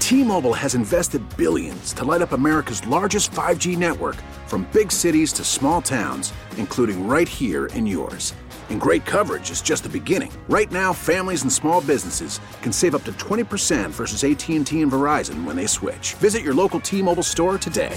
T-Mobile has invested billions to light up America's largest 5G network, from big cities to small towns, including right here in yours. And great coverage is just the beginning. Right now, families and small businesses can save up to 20% versus AT&T and Verizon when they switch. Visit your local T-Mobile store today.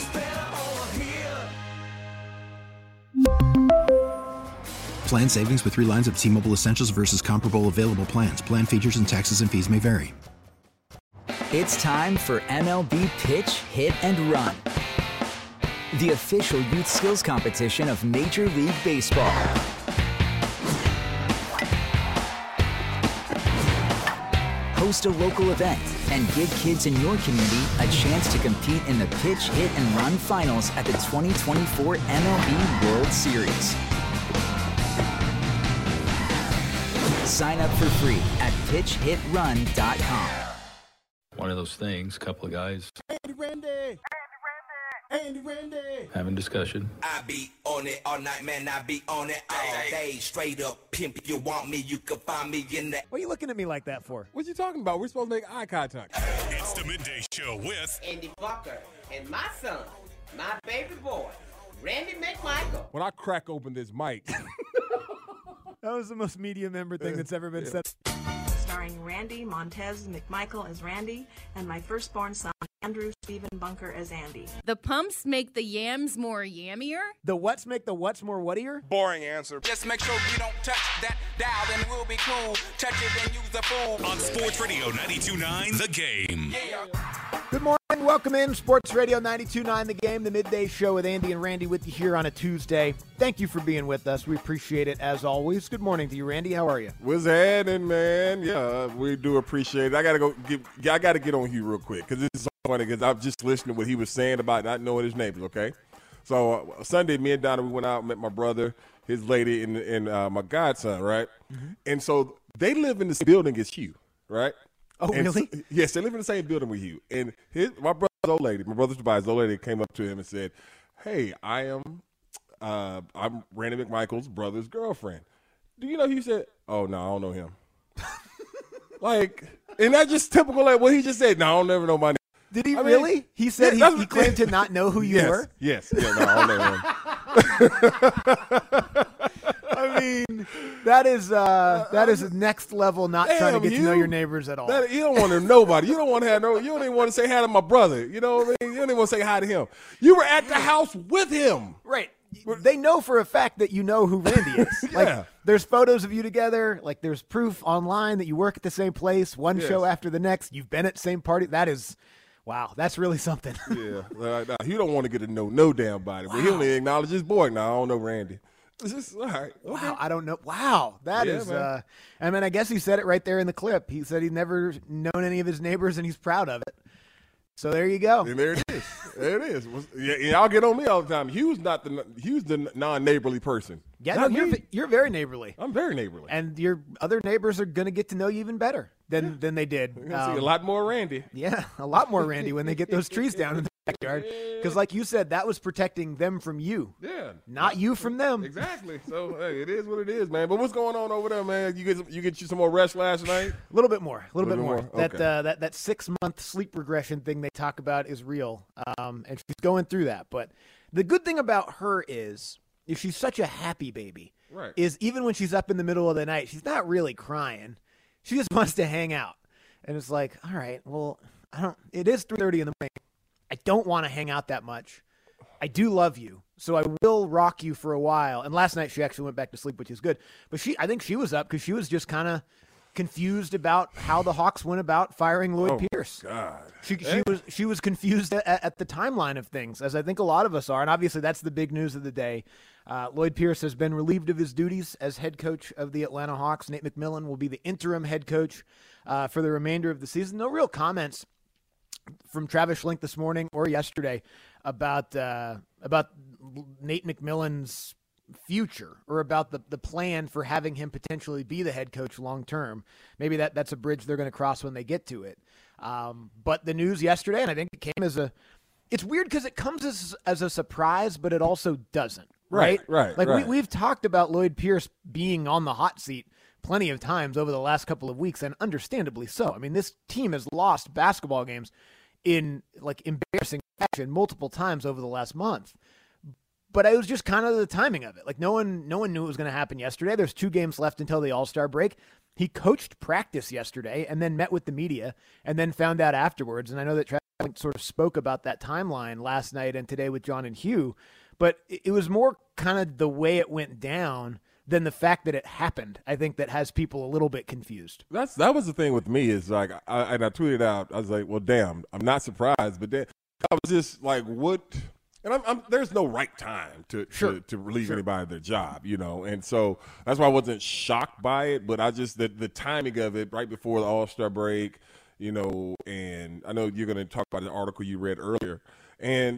Plan savings with 3 lines of T-Mobile Essentials versus comparable available plans. Plan features and taxes and fees may vary. It's time for MLB Pitch, Hit, and Run, the official youth skills competition of Major League Baseball. Host a local event and give kids in your community a chance to compete in the Pitch, Hit, and Run finals at the 2024 MLB World Series. Sign up for free at pitchhitrun.com. One of those things, a couple of guys having discussion. I be on it all night, man. I be on it all day. Straight up pimp. If you want me, you can find me in the... What are you looking at me like that for? What you talking about? We're supposed to make eye contact. It's the Midday Show with Andy Bucker and my son, my baby boy, Randy McMichael. When I crack open this mic... That was the most media member thing that's ever been said. Starring Randy Montez McMichael as Randy and my firstborn son, Andrew Stephen Bunker as Andy. The pumps make the yams more yammier? The what's make the what's more whattier? Boring answer. Just make sure you don't touch that dial, then we'll be cool. Touch it and use the fool. On Sports Radio 92.9 The Game. Yeah. Good morning. Welcome in. Sports Radio 92.9 The Game, the midday show with Andy and Randy with you here on a Tuesday. Thank you for being with us. We appreciate it as always. Good morning to you, Randy. How are you? What's happening, man? Yeah, we do appreciate it. I gotta get on Hugh real quick because it's so funny because I'm just listening to what he was saying about not knowing his neighbors, okay? So Sunday, me and Donna, we went out and met my brother, his lady, and my godson, right? Mm-hmm. And so they live in the same building as Hugh, right? Oh, and really? So, yes, they live in the same building with Hugh. And my brother's old lady, his old lady came up to him and said, "Hey, I'm Randy McMichael's brother's girlfriend. Do you know?" He said, "Oh, no, I don't know him." And that's just typical, like what he just said. No, I don't never know my name. Did he really? He said he claimed to not know who you were? Yes. Yeah, no, I don't know him. I mean, that is next level. Not trying to get to know your neighbors at all. You don't want to know nobody. You don't want to have no. You don't even want to say hi to my brother. You know what I mean? You don't even want to say hi to him. You were at the house with him, right? They know for a fact that you know who Randy is. Yeah. There's photos of you together. Like, there's proof online that you work at the same place, one show after the next. You've been at the same party. That is. Wow, that's really something. Yeah, he don't want to get to know no damn body, but he only acknowledge his boy. Now I don't know Randy. It's just all right. Okay. Wow, I don't know. Wow, that is. Man. I mean, I guess he said it right there in the clip. He said he'd never known any of his neighbors, and he's proud of it. So there you go. And there it is. There it is. Yeah, y'all get on me all the time. Hugh's the non-neighborly person. Yeah, no, you're very neighborly. I'm very neighborly, and your other neighbors are going to get to know you even better than they did. You're gonna see a lot more Randy. Yeah, a lot more Randy when they get those trees down in the backyard. Because, like you said, that was protecting them from you. Yeah, not you from them. Exactly. So hey, it is what it is, man. But what's going on over there, man? You get some more rest last night? A little bit more. Okay. That 6-month sleep regression thing they talk about is real, and she's going through that. But the good thing about her is she's such a happy baby. Right. Is even when she's up in the middle of the night, she's not really crying. She just wants to hang out. And it's like, all right, well, it is 3:30 in the morning. I don't want to hang out that much. I do love you, so I will rock you for a while. And last night she actually went back to sleep, which is good. But I think she was up because she was just kind of confused about how the Hawks went about firing Lloyd Pierce. God. She was confused at the timeline of things, as I think a lot of us are. And obviously that's the big news of the day. Lloyd Pierce has been relieved of his duties as head coach of the Atlanta Hawks. Nate McMillan will be the interim head coach for the remainder of the season. No real comments from Travis Schlenk this morning or yesterday about Nate McMillan's future or about the plan for having him potentially be the head coach long term. Maybe that's a bridge they're going to cross when they get to it. But the news yesterday, and I think it came it's weird because it comes as a surprise, but it also doesn't. Right. Like we've talked about Lloyd Pierce being on the hot seat plenty of times over the last couple of weeks, and understandably so. I mean, this team has lost basketball games in like embarrassing fashion multiple times over the last month. But it was just kind of the timing of it. Like no one knew it was going to happen yesterday. There's 2 games left until the All-Star break. He coached practice yesterday and then met with the media and then found out afterwards. And I know that Travis sort of spoke about that timeline last night and today with John and Hugh, but it was more kind of the way it went down than the fact that it happened. I think that has people a little bit confused. That was the thing with me is like, I tweeted out, I was like, well, damn, I'm not surprised, but then I was just like, what? And there's no right time to relieve anybody of their job, you know. And so that's why I wasn't shocked by it, but I just the timing of it right before the All-Star break, you know, and I know you're going to talk about the article you read earlier. And,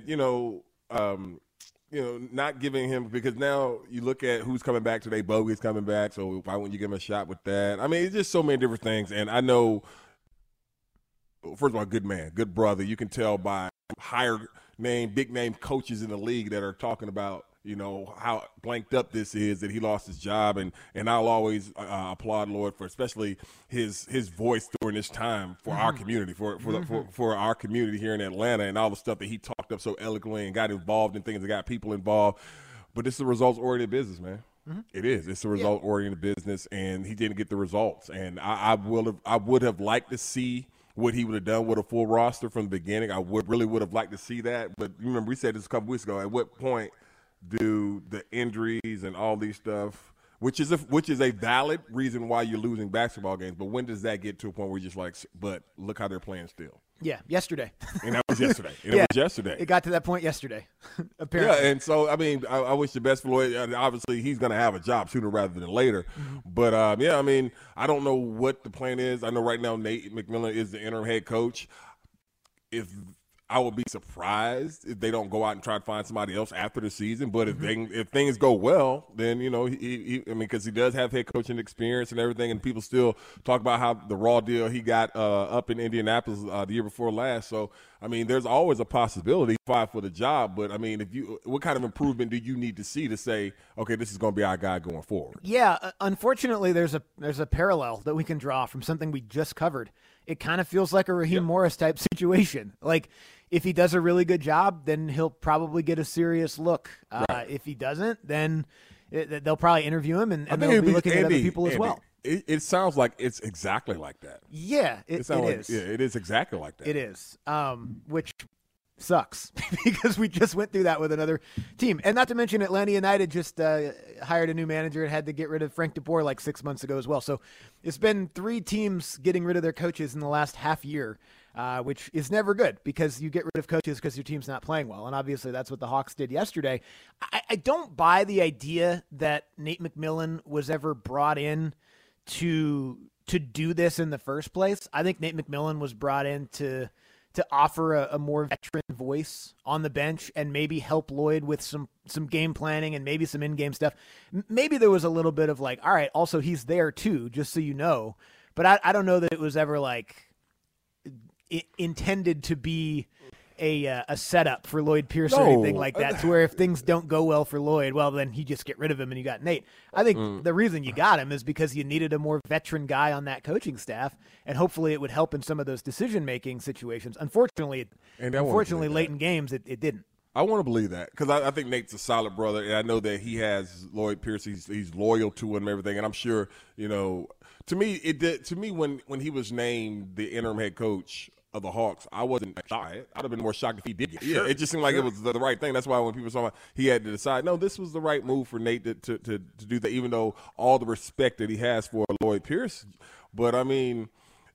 not giving him, because now you look at who's coming back today. Bogey's coming back, so why wouldn't you give him a shot with that? I mean, it's just so many different things. And I know, first of all, good man, good brother. You can tell by big name coaches in the league that are talking about, you know, how blanked up this is, that he lost his job. And I'll always applaud Lloyd for especially his voice during this time for our community, for our community here in Atlanta, and all the stuff that he talked up so eloquently and got involved in things that got people involved. But it's a results-oriented business, man. It is. It's a result-oriented business, and he didn't get the results. And I would have liked to see what he would have done with a full roster from the beginning. I really would have liked to see that. But remember, we said this a couple weeks ago, at what point do the injuries and all these stuff, which is a valid reason why you're losing basketball games, but when does that get to a point where you're just like, but look how they're playing still? Yeah, yesterday. And that was yesterday. It was yesterday. It got to that point yesterday, apparently. Yeah, and so, I mean, I wish the best for Lloyd. Obviously, he's going to have a job sooner rather than later. But, I mean, I don't know what the plan is. I know right now Nate McMillan is the interim head coach. I would be surprised if they don't go out and try to find somebody else after the season. But if things go well, then, you know, because he does have head coaching experience and everything, and people still talk about how the raw deal he got up in Indianapolis the year before last. So, I mean, there's always a possibility for the job. But, I mean, what kind of improvement do you need to see to say, okay, this is going to be our guy going forward? Yeah, unfortunately, there's a parallel that we can draw from something we just covered. It kind of feels like a Raheem Morris type situation. Like, if he does a really good job, then he'll probably get a serious look. Right. If he doesn't, then they'll probably interview him, and they'll be looking at other people as well. It sounds like it's exactly like that. Yeah, it is. Yeah, it is exactly like that. It is, which sucks because we just went through that with another team. And not to mention Atlanta United just hired a new manager and had to get rid of Frank DeBoer like 6 months ago as well. So it's been 3 teams getting rid of their coaches in the last half year, which is never good because you get rid of coaches because your team's not playing well. And obviously that's what the Hawks did yesterday. I don't buy the idea that Nate McMillan was ever brought in to do this in the first place. I think Nate McMillan was brought in to offer a more veteran voice on the bench and maybe help Lloyd with some game planning and maybe some in-game stuff. Maybe there was a little bit of like, all right, also he's there too, just so you know. But I don't know that it was ever like intended to be a setup for Lloyd Pierce or anything like that, to where if things don't go well for Lloyd, well, then you just get rid of him and you got Nate. I think the reason you got him is because you needed a more veteran guy on that coaching staff, and hopefully it would help in some of those decision-making situations. Unfortunately, late in games, it didn't. I want to believe that because I think Nate's a solid brother, and I know that he has Lloyd Pierce. He's loyal to him and everything, and I'm sure, you know, to me when he was named the interim head coach of the Hawks, I wasn't shocked. I'd have been more shocked if he did. Yeah, it just seemed like it was the right thing. That's why when people saw he had to decide, no, this was the right move for Nate to do that, even though all the respect that he has for Lloyd Pierce. But, I mean,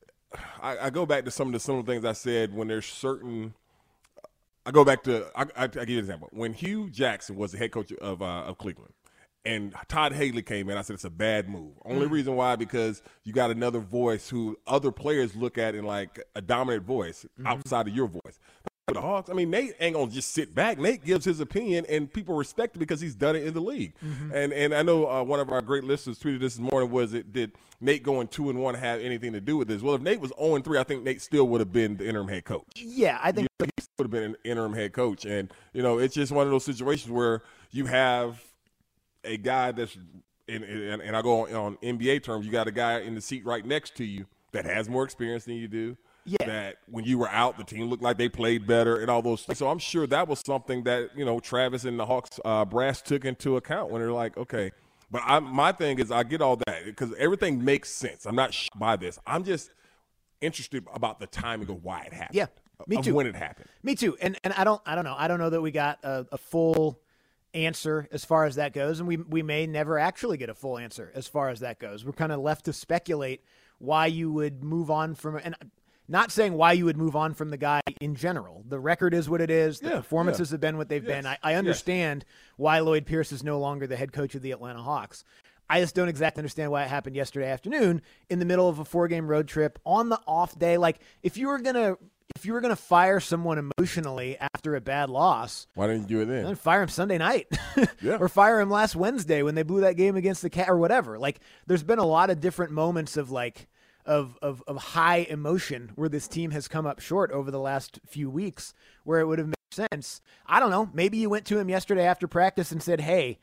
I go back to some of the things I said when there's certain – I give you an example. When Hugh Jackson was the head coach of Cleveland, and Todd Haley came in, I said it's a bad move. Only reason why, because you got another voice who other players look at in like a dominant voice outside of your voice. The Hawks, I mean, Nate ain't going to just sit back. Nate gives his opinion, and people respect it because he's done it in the league. And I know one of our great listeners tweeted this morning, did Nate going 2-1 have anything to do with this? Well, if Nate was 0-3, I think Nate still would have been the interim head coach. Yeah, I think he would have been an interim head coach. And, you know, it's just one of those situations where you have a guy that's and I go on NBA terms, you got a guy in the seat right next to you that has more experience than you do. that when you were out, the team looked like they played better and all those things. So I'm sure that was something that, Travis and the Hawks brass took into account when they're like, okay. But my thing is I get all that because everything makes sense. I'm not shocked by this. I'm just interested about the timing of why it happened. Yeah, me too. When it happened. Me too. And I don't know. I don't know that we got a full answer as far as that goes, and we may never actually get a full answer as far as that goes. We're kind of left to speculate why you would move on from, and not saying why you would move on from the guy in general. The record is what it is. The performances have been what they've been. I understand why Lloyd Pierce is no longer the head coach of the Atlanta Hawks. I just don't exactly understand why it happened yesterday afternoon in the middle of a 4-game road trip on the off day. Like, if you were gonna fire someone emotionally after a bad loss, why didn't you do it then? Fire him Sunday night, or fire him last Wednesday when they blew that game against the Cat or whatever. Like, there's been a lot of different moments of of high emotion where this team has come up short over the last few weeks, where it would have made sense. I don't know. Maybe you went to him yesterday after practice and said, "Hey,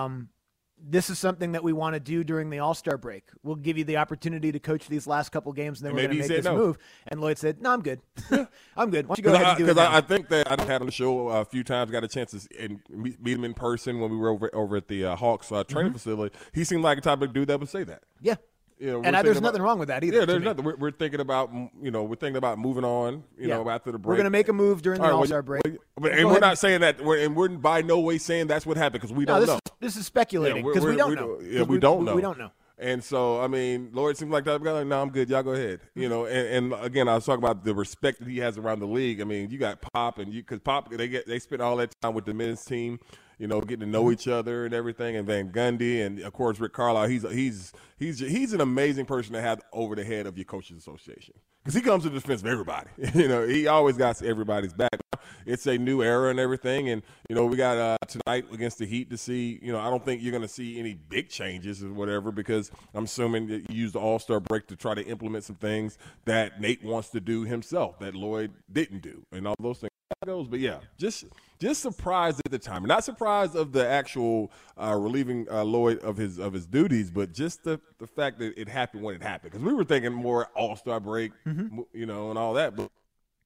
this is something that we want to do during the All-Star break. We'll give you the opportunity to coach these last couple games, and then we're going to make this move." And Lloyd said, "No, I'm good. I'm good. Why don't you go ahead and do it now?" Because I think that I had on the show a few times, got a chance to meet him in person when we were over at the Hawks training facility. He seemed like a type of dude that would say that. Yeah. And there's nothing wrong with that either. Yeah, there's nothing. We're thinking about moving on. After the break, we're going to make a move during the All-Star break. And we're not saying that. We're by no way saying that's what happened because we don't know. This is speculating because we don't know. Yeah, we don't know. We don't know. And so, I mean, Lloyd seems like that guy. Like, no, I'm good. Y'all go ahead. And again, I was talking about the respect that he has around the league. I mean, you got Pop because Pop they spent all that time with the men's team. Getting to know each other and everything, and Van Gundy, and of course Rick Carlisle. He's an amazing person to have over the head of your coaches association because he comes to the defense of everybody. He always got everybody's back. It's a new era and everything, and we got tonight against the Heat to see. I don't think you're going to see any big changes or whatever because I'm assuming that you used the All-Star break to try to implement some things that Nate wants to do himself that Lloyd didn't do, and all those things. But yeah, just surprised at the time. Not surprised of the actual relieving Lloyd of his duties, but just the fact that it happened when it happened. Because we were thinking more All-Star break, and all that. But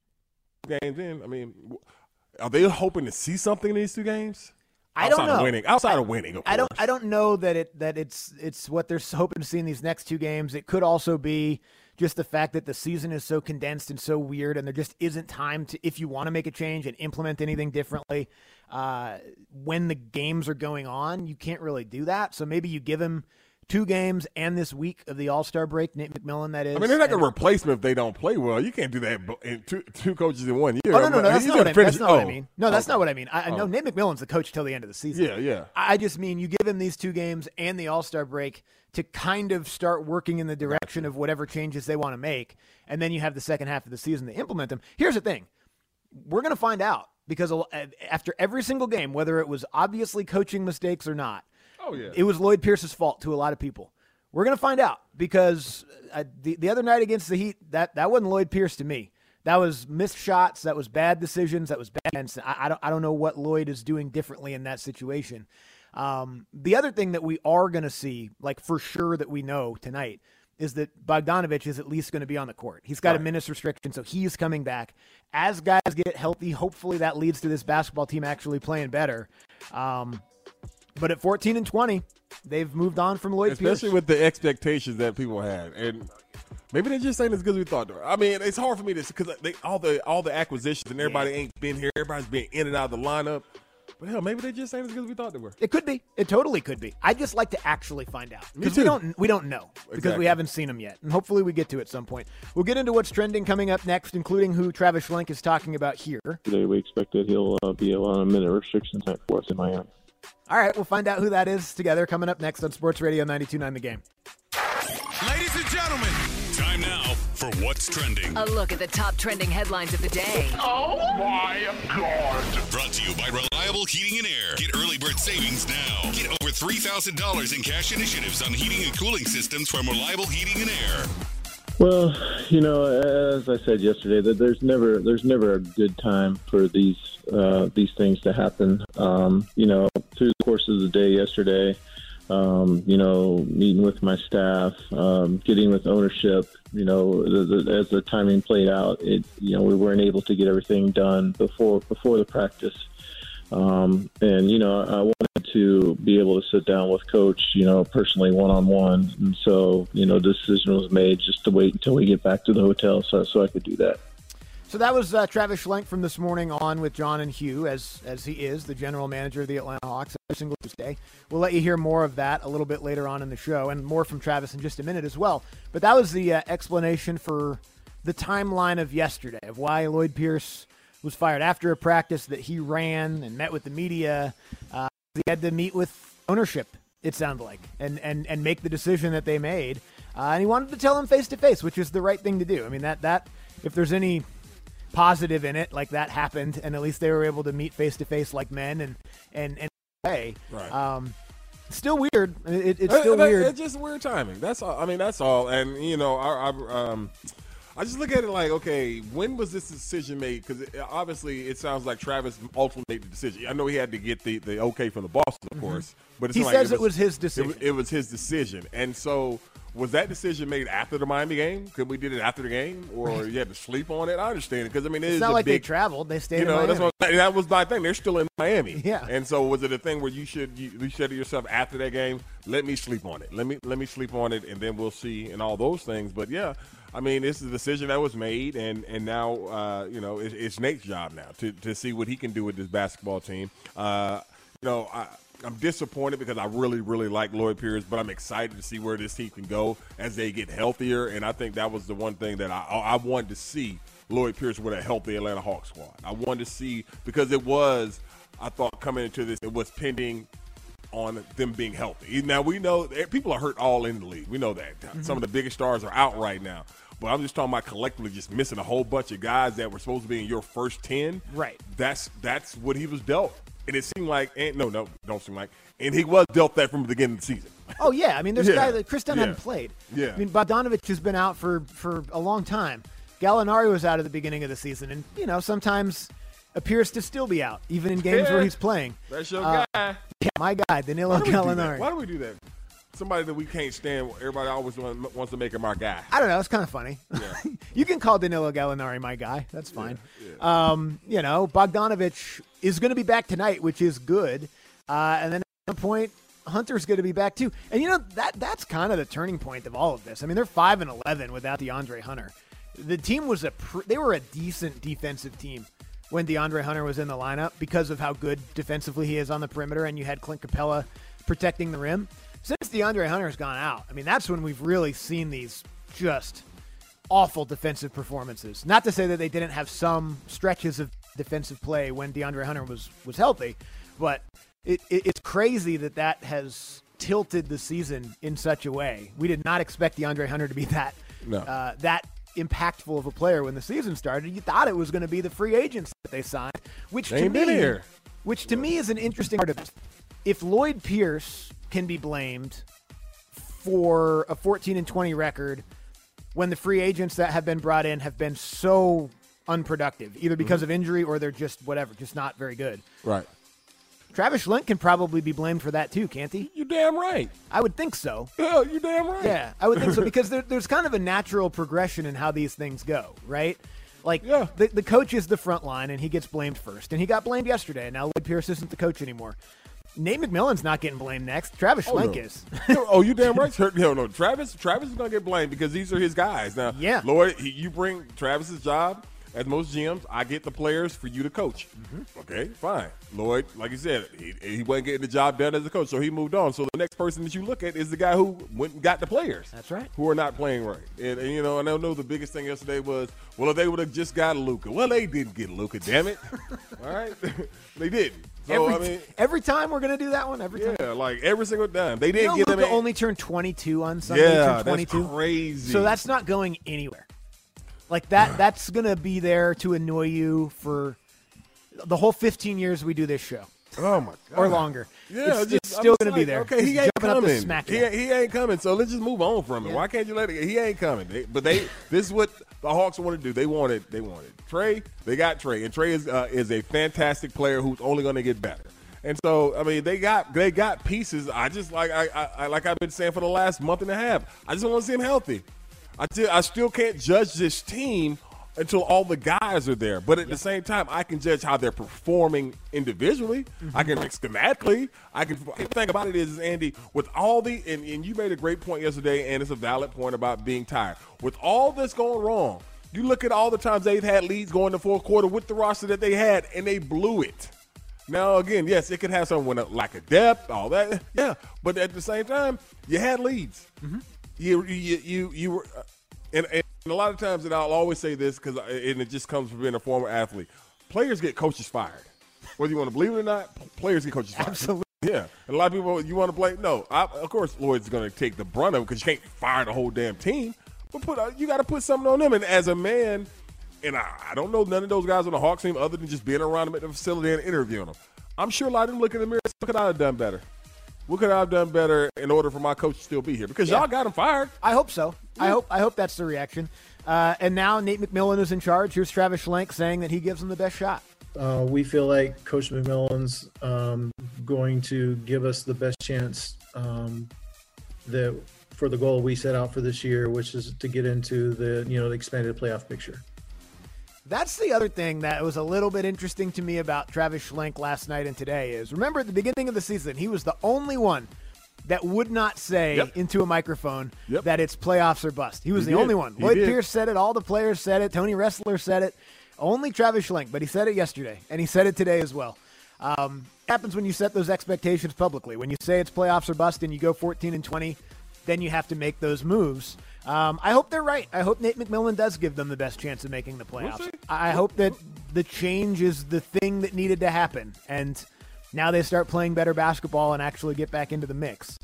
games in, I mean, are they hoping to see something in these 2 games? I don't know. Outside of winning, of course. I don't know that it's what they're hoping to see in these next 2 games. It could also be just the fact that the season is so condensed and so weird, and there just isn't time to, if you want to make a change and implement anything differently, when the games are going on, you can't really do that. So maybe you give him 2 games and this week of the All-Star break, Nate McMillan, that is. I mean, they're not going to replace them if they don't play well. You can't do that in two coaches in 1 year. Oh, no, that's not what I mean. No, that's not what I mean. I know Nate McMillan's the coach till the end of the season. Yeah. I just mean you give him these 2 games and the All-Star break to kind of start working in the direction of whatever changes they want to make, and then you have the second half of the season to implement them. Here's the thing. We're going to find out because after every single game, whether it was obviously coaching mistakes or not, it was Lloyd Pierce's fault to a lot of people. We're going to find out because the other night against the Heat, that wasn't Lloyd Pierce to me. That was missed shots. That was bad decisions. That was bad. I don't know what Lloyd is doing differently in that situation. The other thing that we are going to see, like for sure that we know tonight, is that Bogdanovich is at least going to be on the court. He's got a minutes restriction, so he's coming back. As guys get healthy, hopefully that leads to this basketball team actually playing better. But at 14-20, they've moved on from Lloyd Pierce. Especially with the expectations that people had. And maybe they just ain't as good as we thought they were. I mean, it's hard for me to – because all the acquisitions and everybody ain't been here. Everybody's been in and out of the lineup. But hell, maybe they just ain't as good as we thought they were. It could be. It totally could be. I'd just like to actually find out. Because we don't know. Because we haven't seen them yet. And hopefully we get to at some point. We'll get into what's trending coming up next, including who Travis Schlenk is talking about here. Today we expect that he'll be on a minute restriction tonight for us in Miami. All right, we'll find out who that is together coming up next on Sports Radio 92.9 The Game. Ladies and gentlemen, time now for What's Trending. A look at the top trending headlines of the day. Oh, my God. Brought to you by Reliable Heating and Air. Get early bird savings now. Get over $3,000 in cash initiatives on heating and cooling systems from Reliable Heating and Air. Well, as I said yesterday, that there's never a good time for these things to happen. Through the course of the day yesterday, Meeting with my staff, getting with ownership. As the timing played out, we weren't able to get everything done before the practice. I wanted to be able to sit down with Coach, personally one-on-one. And so, the decision was made just to wait until we get back to the hotel so I could do that. So that was Travis Schlenk from this morning on with John and Hugh, as he is the general manager of the Atlanta Hawks every single Tuesday. We'll let you hear more of that a little bit later on in the show, and more from Travis in just a minute as well. But that was the explanation for the timeline of yesterday, of why Lloyd Pierce was fired after a practice that he ran and met with the media. He had to meet with ownership, it sounded like, and make the decision that they made. And he wanted to tell them face-to-face, which is the right thing to do. I mean, that if there's any positive in it, like that happened, and at least they were able to meet face-to-face like men and play. Right. Still weird. It's still weird. It's just weird timing. That's all. I mean, that's all. And, I just look at it like, okay, when was this decision made? Because obviously it sounds like Travis ultimately made the decision. I know he had to get the okay from the boss, of course. But he says it was his decision. It was his decision. And so was that decision made after the Miami game? Could we did it after the game? Or you had to sleep on it? I understand it. Because, I mean, it's not like they traveled. They stayed in Miami. That was my thing. They're still in Miami. Yeah. And so was it a thing where you said to yourself after that game, let me sleep on it. Let me sleep on it, and then we'll see, and all those things. But, yeah, I mean, it's a decision that was made, and now, it's Nate's job now to see what he can do with this basketball team. I'm disappointed because I really, really like Lloyd Pierce, but I'm excited to see where this team can go as they get healthier. And I think that was the one thing that I wanted to see Lloyd Pierce with a healthy Atlanta Hawks squad. I wanted to see, because I thought coming into this, it was pending on them being healthy. Now, we know people are hurt all in the league. We know that. Mm-hmm. Some of the biggest stars are out right now. But I'm just talking about collectively just missing a whole bunch of guys that were supposed to be in your first 10. Right. That's what he was dealt. And it seemed like, don't seem like, and he was dealt that from the beginning of the season. Oh, yeah. I mean, there's guys that Chris Dunn hadn't played. Yeah. I mean, Bogdanovich has been out for a long time. Gallinari was out at the beginning of the season. And, sometimes appears to still be out, even in games where he's playing. That's your guy. Yeah, my guy, Danilo Gallinari. Why do we do that? Somebody that we can't stand, everybody always wants to make him our guy. I don't know. It's kind of funny. Yeah. You can call Danilo Gallinari my guy. That's fine. Yeah. Bogdanovich is going to be back tonight, which is good. And then at some point, Hunter's going to be back too. And, that's kind of the turning point of all of this. I mean, they're 5-11 without DeAndre Hunter. The team was they were a decent defensive team when DeAndre Hunter was in the lineup because of how good defensively he is on the perimeter, and you had Clint Capella protecting the rim. Since DeAndre Hunter's gone out, I mean, that's when we've really seen these just awful defensive performances. Not to say that they didn't have some stretches of defensive play when DeAndre Hunter was healthy, but it's crazy that has tilted the season in such a way. We did not expect DeAndre Hunter to be that impactful of a player when the season started. You thought it was going to be the free agents that they signed, which to me is an interesting part of it. If Lloyd Pierce can be blamed for a 14-20 record when the free agents that have been brought in have been so unproductive, either because of injury or they're just not very good. Right. Travis Schlenk can probably be blamed for that too, can't he? You're damn right. I would think so. Yeah, you're damn right. Yeah, I would think so, because there's kind of a natural progression in how these things go, right? Like, the coach is the front line, and he gets blamed first. And he got blamed yesterday, and now Lloyd Pierce isn't the coach anymore. Nate McMillan's not getting blamed next. Travis Schlenk is. You damn right. No, Travis is going to get blamed because these are his guys. Now, Lloyd, you bring Travis's job. As most GMs, I get the players for you to coach. Mm-hmm. Okay, fine. Lloyd, like you said, he wasn't getting the job done as a coach, so he moved on. So the next person that you look at is the guy who went and got the players. That's right. Who are not playing right. And I know the biggest thing yesterday was, well, if they would have just got Luka. Well, they didn't get Luka, damn it. All right? They didn't. So, every time we're going to do that one? Every time? Yeah, like every single time. They didn't get him. Luka only turned 22 on Sunday. Yeah, that's crazy. So that's not going anywhere. Like that's going to be there to annoy you for the whole 15 years we do this show. Oh, my God. Or longer. Yeah, it's still going to be there. Okay, he ain't coming. He ain't coming, so let's just move on from it. Why can't you let it? He ain't coming. This is what the Hawks want to do. They wanted Trey. They got Trey, and Trey is a fantastic player who's only going to get better. And so, I mean, they got pieces. I just like I've been saying for the last month and a half. I just want to see them healthy. I still can't judge this team until all the guys are there. But at the same time, I can judge how they're performing individually. I can schematically. The thing about it is, Andy, with all and you made a great point yesterday, and it's a valid point about being tired. With all this going wrong, you look at all the times they've had leads going to fourth quarter with the roster that they had, and they blew it. Now, again, yes, it could have some lack of depth, all that, yeah. But at the same time, you had leads. Mm-hmm. You were, and a lot of times, and I'll always say this and it just comes from being a former athlete. Players get coaches fired, whether you want to believe it or not. Players get coaches fired. Absolutely. Yeah, and a lot of people, you want to blame. No, of course, Lloyd's going to take the brunt of it because you can't fire the whole damn team. But you got to put something on them. And as a man. And I don't know none of those guys on the Hawks team other than just being around them at the facility and interviewing them. I'm sure a lot of them look in the mirror and say, what could I have done better? What could I have done better in order for my coach to still be here? Because y'all got him fired. I hope so. Yeah. I hope that's the reaction. And now Nate McMillan is in charge. Here's Travis Schlenk saying that he gives them the best shot. We feel like Coach McMillan's going to give us the best chance for the goal we set out for this year, which is to get into the expanded playoff picture. That's the other thing that was a little bit interesting to me about Travis Schlenk last night and today is, remember at the beginning of the season, he was the only one that would not say into a microphone that it's playoffs or bust. He was the only one. Lloyd Pierce said it. All the players said it. Tony Ressler said it. Only Travis Schlenk, but he said it yesterday, and he said it today as well. Happens when you set those expectations publicly. When you say it's playoffs or bust and you go 14-20, then you have to make those moves. I hope they're right. I hope Nate McMillan does give them the best chance of making the playoffs. I hope that the change is the thing that needed to happen, and now they start playing better basketball and actually get back into the mix.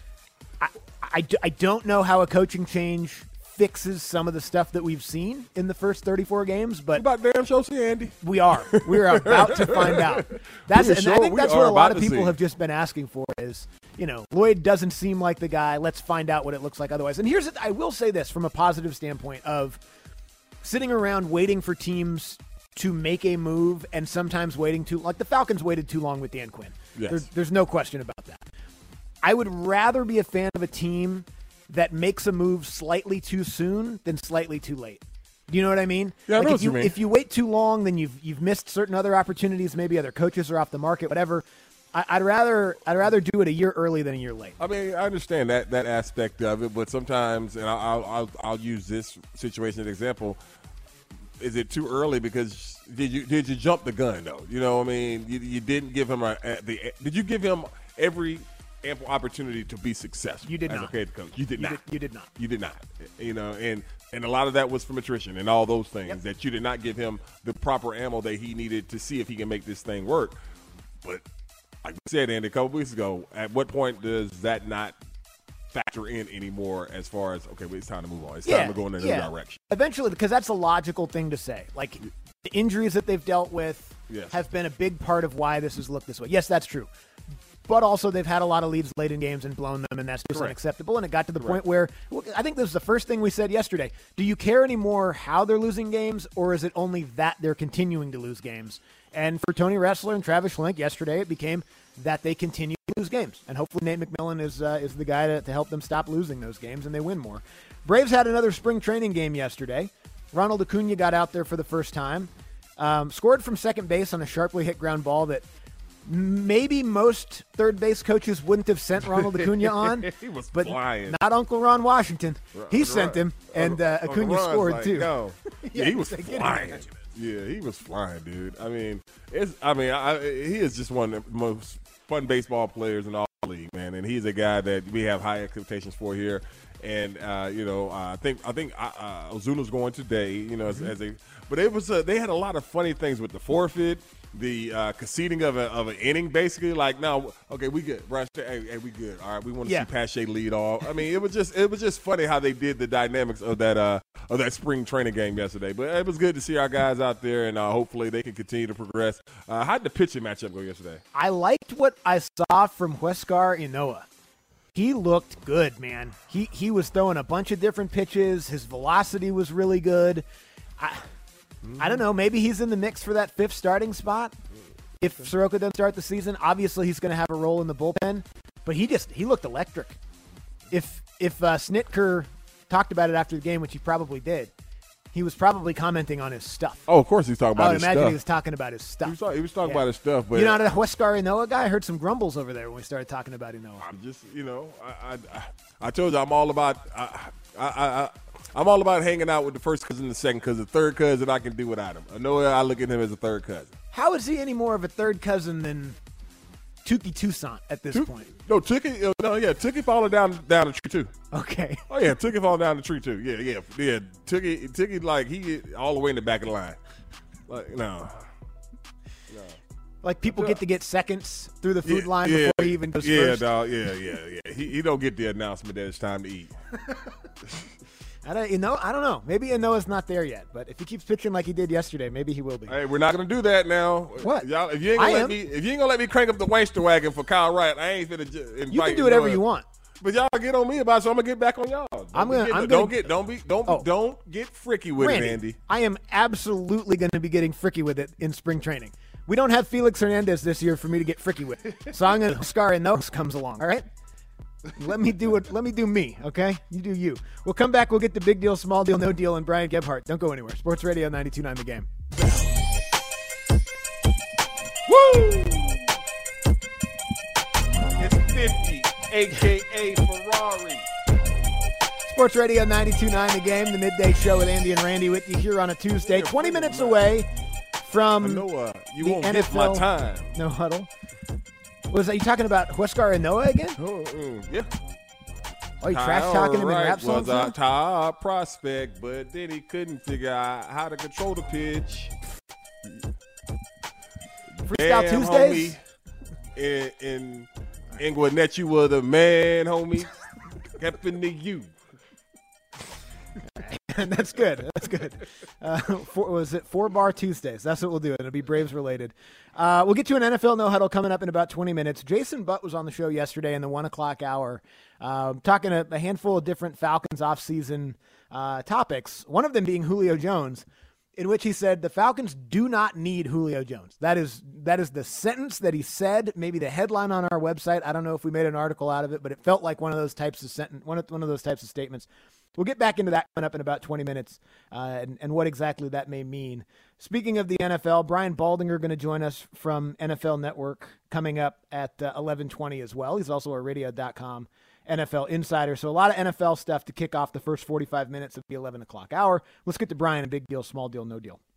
I don't know how a coaching change fixes some of the stuff that we've seen in the first 34 games, but about damn show, Andy. We are about to find out. I think that's what a lot of people have just been asking for is, Lloyd doesn't seem like the guy. Let's find out what it looks like otherwise. And I will say this from a positive standpoint of sitting around waiting for teams to make a move and sometimes like the Falcons waited too long with Dan Quinn. Yes. There's no question about that. I would rather be a fan of a team that makes a move slightly too soon than slightly too late. Do you know what I mean? Yeah, I know what you mean. If you wait too long, then you've missed certain other opportunities. Maybe other coaches are off the market, whatever. I'd rather do it a year early than a year late. I mean, I understand that aspect of it, but sometimes, and I'll use this situation as an example. Is it too early? Because did you jump the gun though? You know, what I mean, you didn't give him did you give him every ample opportunity to be successful? You did as not. a head coach. You did not. You did not. You did not. And a lot of that was from attrition and all those things that you did not give him the proper ammo that he needed to see if he can make this thing work. But like we said, Andy, a couple weeks ago, at what point does that not factor in anymore as far as, okay, well, it's time to move on. It's time to go in another direction. Eventually, because that's a logical thing to say. Like, the injuries that they've dealt with have been a big part of why this has looked this way. Yes, that's true. But also they've had a lot of leads late in games and blown them, and that's just unacceptable. And it got to the point where I think this was the first thing we said yesterday. Do you care anymore how they're losing games, or is it only that they're continuing to lose games? And for Tony Ressler and Travis Schlenk yesterday, it became that they continue to lose games. And hopefully Nate McMillan is the guy to help them stop losing those games and they win more. Braves had another spring training game yesterday. Ronald Acuna got out there for the first time. Scored from second base on a sharply hit ground ball that maybe most third base coaches wouldn't have sent Ronald Acuna on. He was but flying. Not Uncle Ron Washington. He sent him, and Acuna scored too. No. He was flying. Yeah, he was flying, dude. I mean, he is just one of the most fun baseball players in all the league, man. And he's a guy that we have high expectations for here. And I think Ozuna's going today. But it was they had a lot of funny things with the forfeit, the conceding of an inning, basically. Like, no, okay, we good. Rush, hey, we good. All right, we want to see Pache lead off. I mean, it was just funny how they did the dynamics of that spring training game yesterday. But it was good to see our guys out there, and hopefully they can continue to progress. How did the pitching matchup go yesterday? I liked what I saw from Huescar Ynoa. He looked good, man. He was throwing a bunch of different pitches. His velocity was really good. I don't know. Maybe he's in the mix for that fifth starting spot. if Soroka doesn't start the season. Obviously, he's going to have a role in the bullpen, but he looked electric. If Snitker talked about it after the game, which he probably did, he was probably commenting on his stuff. Oh, of course he's talking about his stuff. I would imagine he was talking about his stuff. He was talking about his stuff. But not a Huascar Ynoa guy? I heard some grumbles over there when we started talking about Ynoa. I'm just, I told you I'm all about I'm all about hanging out with the first cousin and the second cousin. The third cousin, I can do without him. Ynoa, I look at him as a third cousin. How is he any more of a third cousin than Touki Toussaint at this point? No, Touki falling down the tree too. Okay. Oh yeah, Touki falling down the tree too. Yeah. Touki like he all the way in the back of the line. Like no. Like people get seconds through the food line before he even goes first. Yeah. He don't get the announcement that it's time to eat. I don't know. Maybe Ynoa's not there yet, but if he keeps pitching like he did yesterday, maybe he will be. Hey, we're not gonna do that now. What? Y'all, if you ain't gonna let me crank up the waster wagon for Kyle Wright, I ain't finna invite you can do whatever you want. But y'all get on me about it, so I'm gonna get back on y'all. Don't get fricky with Randy, it, Andy. I am absolutely gonna be getting fricky with it in spring training. We don't have Felix Hernandez this year for me to get fricky with, so I'm gonna Scar and those comes along. All right. Let me do me, okay? You do you. We'll come back. We'll get the big deal, small deal, no deal, and Brian Gebhardt. Don't go anywhere. Sports Radio 92.9 The Game. Woo! It's 50, a.k.a. Ferrari. Sports Radio 92.9 The Game, the midday show with Andy and Randy with you here on a Tuesday. 20 minutes away from you the won't NFL miss my time. No huddle. Was that you talking about Huascar Ynoa again? Yeah. Oh, you trash talking him in rap songs? Was a top prospect, but then he couldn't figure out how to control the pitch. Freestyle Tuesdays? Homie, in Gwinnett, you were the man, homie. Happen to you. That's good. Was it 4-bar Tuesdays? That's what we'll do. It'll be Braves related. We'll get to an NFL no huddle coming up in about 20 minutes. Jason Butt was on the show yesterday in the 1 o'clock hour, talking a handful of different Falcons offseason topics. One of them being Julio Jones, in which he said the Falcons do not need Julio Jones. That is the sentence that he said. Maybe the headline on our website. I don't know if we made an article out of it, but it felt like one of those types of statements. We'll get back into that coming up in about 20 minutes and what exactly that may mean. Speaking of the NFL, Brian Baldinger going to join us from NFL Network coming up at 11:20 as well. He's also a radio.com NFL insider. So a lot of NFL stuff to kick off the first 45 minutes of the 11 o'clock hour. Let's get to Brian, a big deal, small deal, no deal.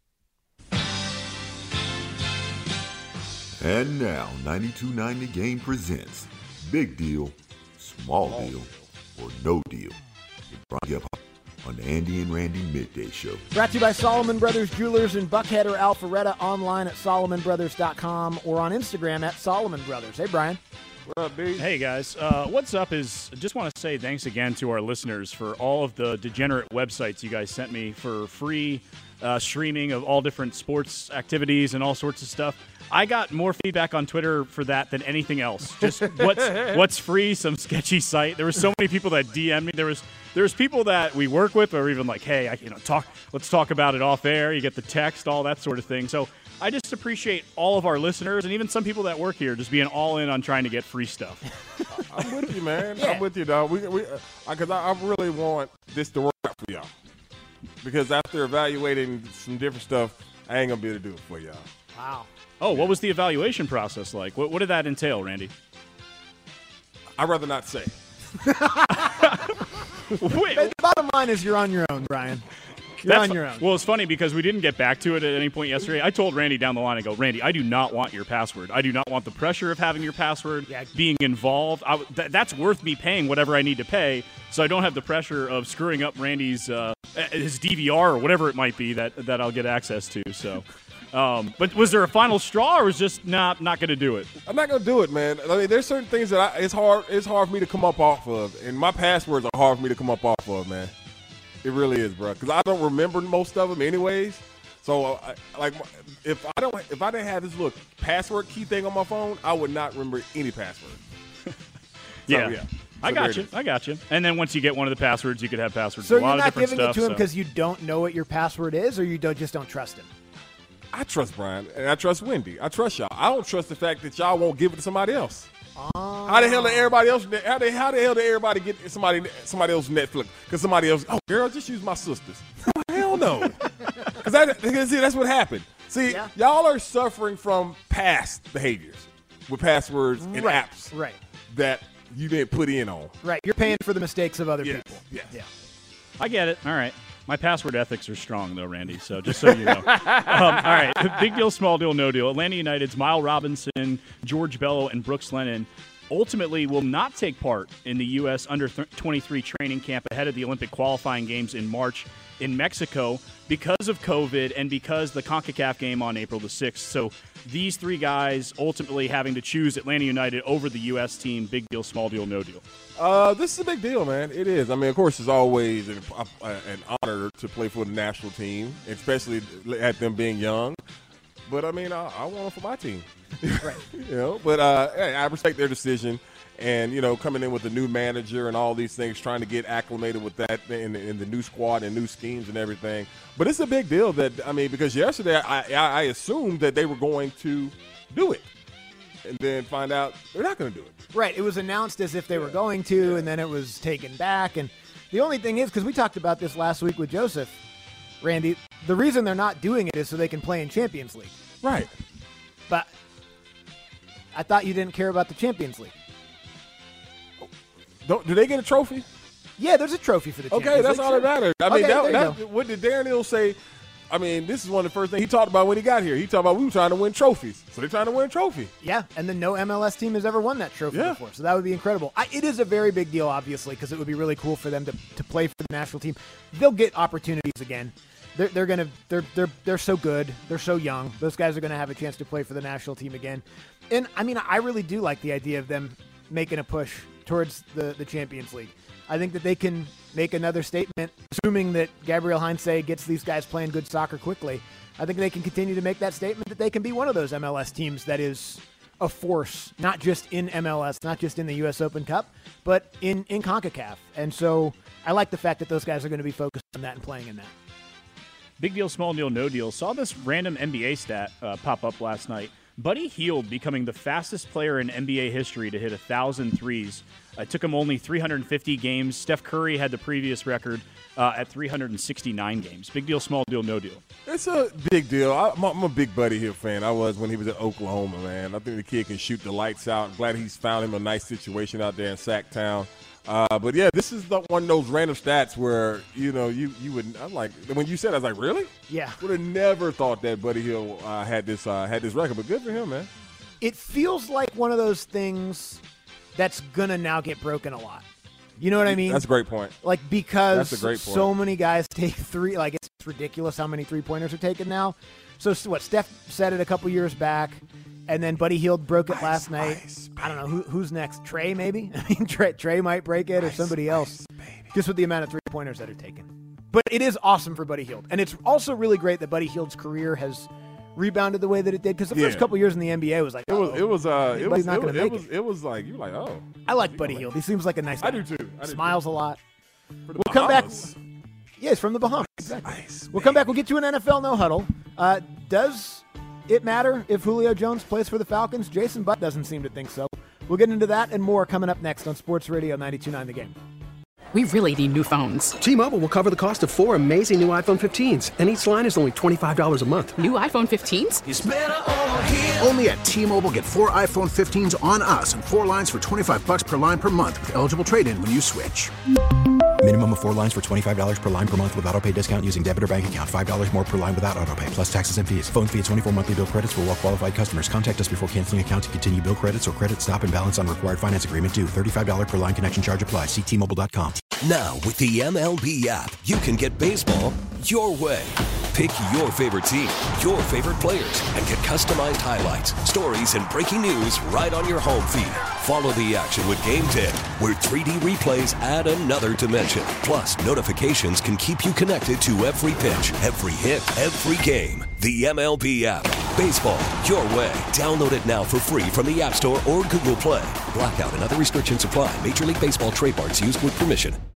And now 92.9 The Game presents Big Deal, Small Deal, or No Deal. Brian Gebhardt on the Andy and Randy Midday Show. Brought to you by Solomon Brothers Jewelers in Buckhead or Alpharetta, online at SolomonBrothers.com or on Instagram at Solomon Brothers. Hey, Brian. What up, B? Hey, guys. What's up is just want to say thanks again to our listeners for all of the degenerate websites you guys sent me for free streaming of all different sports activities and all sorts of stuff. I got more feedback on Twitter for that than anything else. Just what's free, some sketchy site. There were so many people that DM'd me. There's people that we work with or even like, hey, let's talk about it off air. You get the text, all that sort of thing. So I just appreciate all of our listeners and even some people that work here just being all in on trying to get free stuff. I'm with you, man. Yeah. I'm with you, dog. Because I really want this to work out for y'all. Because after evaluating some different stuff, I ain't going to be able to do it for y'all. Wow. Oh, what was the evaluation process like? What did that entail, Randy? I'd rather not say. The bottom line is you're on your own, Brian. You're on your own. Well, it's funny because we didn't get back to it at any point yesterday. I told Randy down the line, I go, Randy, I do not want your password. I do not want the pressure of having your password, being involved. That's worth me paying whatever I need to pay, so I don't have the pressure of screwing up Randy's his DVR or whatever it might be that I'll get access to. So, but was there a final straw, or was just not going to do it? I'm not going to do it, man. I mean, there's certain things that it's hard for me to come up off of, and my passwords are hard for me to come up off of, man. It really is, bro, because I don't remember most of them anyways. So, if I didn't have this little password key thing on my phone, I would not remember any password. Yeah. I got you. And then once you get one of the passwords, you could have passwords so for a lot of different stuff. So you're not giving it to him because you don't know what your password is, or you just don't trust him? I trust Brian and I trust Wendy. I trust y'all. I don't trust the fact that y'all won't give it to somebody else. How the hell did everybody else? How the hell did everybody get somebody else Netflix? Because somebody else. Oh, girl, just use my sisters. Hell no. Because that's what happened. See, y'all are suffering from past behaviors with passwords and apps that you didn't put in on. Right. You're paying for the mistakes of other people. Yes. Yeah. I get it. All right. My password ethics are strong, though, Randy, so just so you know. All right. Big deal, small deal, no deal. Atlanta United's Miles Robinson, George Bello, and Brooks Lennon ultimately will not take part in the U.S. under-23 training camp ahead of the Olympic qualifying games in March in Mexico because of COVID and because the CONCACAF game on April the 6th. So these three guys ultimately having to choose Atlanta United over the U.S. team. Big deal, small deal, no deal. This is a big deal, man. It is. I mean, of course, it's always an honor to play for the national team, especially at them being young. But, I mean, I want them for my team. Right. But I respect their decision. And, coming in with a new manager and all these things, trying to get acclimated with that in the new squad and new schemes and everything. But it's a big deal because yesterday I assumed that they were going to do it and then find out they're not going to do it. Right. It was announced as if they were going to, and then it was taken back. And the only thing is, because we talked about this last week with Joseph, Randy, the reason they're not doing it is so they can play in Champions League. Right. But I thought you didn't care about the Champions League. Do they get a trophy? Yeah, there's a trophy for the Champions League. Okay, that's all that matters. I mean, what did Darren Hill say? I mean, this is one of the first things he talked about when he got here. He talked about we were trying to win trophies. So they're trying to win a trophy. Yeah, and then no MLS team has ever won that trophy before. So that would be incredible. It is a very big deal, obviously, because it would be really cool for them to play for the national team. They'll get opportunities again. They're so good. They're so young. Those guys are going to have a chance to play for the national team again. And, I mean, I really do like the idea of them making a push towards the Champions League. I think that they can make another statement, assuming that Gabriel Heinze gets these guys playing good soccer quickly. I think they can continue to make that statement that they can be one of those MLS teams that is a force, not just in MLS, not just in the U.S. Open Cup, but in CONCACAF. And so I like the fact that those guys are going to be focused on that and playing in that. Big deal, small deal, no deal. Saw this random NBA stat pop up last night. Buddy Hield becoming the fastest player in NBA history to hit 1,000 threes. It took him only 350 games. Steph Curry had the previous record at 369 games. Big deal, small deal, no deal. It's a big deal. I'm a big Buddy Hield fan. I was when he was at Oklahoma, man. I think the kid can shoot the lights out. I'm glad he's found him a nice situation out there in Sacktown. But, yeah, this is one of those random stats where, you would – I'm like – when you said it, I was like, really? Yeah. Would have never thought that Buddy Hield had this record, but good for him, man. It feels like one of those things that's going to now get broken a lot. You know what I mean? That's a great point. Like, because That's a great point. So many guys take three – like, it's ridiculous how many three-pointers are taken now. So, what, Steph said it a couple years back. And then Buddy Hield broke it last night. I don't know. Who's next? Trey, maybe? I mean, Trey might break it or somebody else. Just with the amount of three-pointers that are taken. But it is awesome for Buddy Hield. And it's also really great that Buddy Hield's career has rebounded the way that it did. Because the first couple years in the NBA was like, it was like, you're like, oh. I like Buddy Hield. He seems like a nice guy. I do too. Smiles a lot. We'll come back. Yeah, he's from the Bahamas. Exactly. We'll come back. We'll get to an NFL No Huddle. Does it matter if Julio Jones plays for the Falcons? Jason Butt doesn't seem to think so. We'll get into that and more coming up next on Sports Radio 92.9 The Game. We really need new phones. T-Mobile will cover the cost of 4 amazing new iPhone 15s, and each line is only $25 a month. New iPhone 15s? It's better over here. Only at T-Mobile, get 4 iPhone 15s on us and 4 lines for $25 per line per month with eligible trade-in when you switch. Minimum of 4 lines for $25 per line per month with autopay discount using debit or bank account. $5 more per line without autopay, plus taxes and fees. Phone fee at 24 monthly bill credits for well-qualified customers. Contact us before canceling account to continue bill credits or credit stop and balance on required finance agreement due. $35 per line connection charge applies. See T-Mobile.com. Now, with the MLB app, you can get baseball your way. Pick your favorite team, your favorite players, and get customized highlights, stories, and breaking news right on your home feed. Follow the action with Game 10, where 3D replays add another dimension. Plus, notifications can keep you connected to every pitch, every hit, every game. The MLB app. Baseball your way. Download it now for free from the App Store or Google Play. Blackout and other restrictions apply. Major League Baseball trademarks used with permission.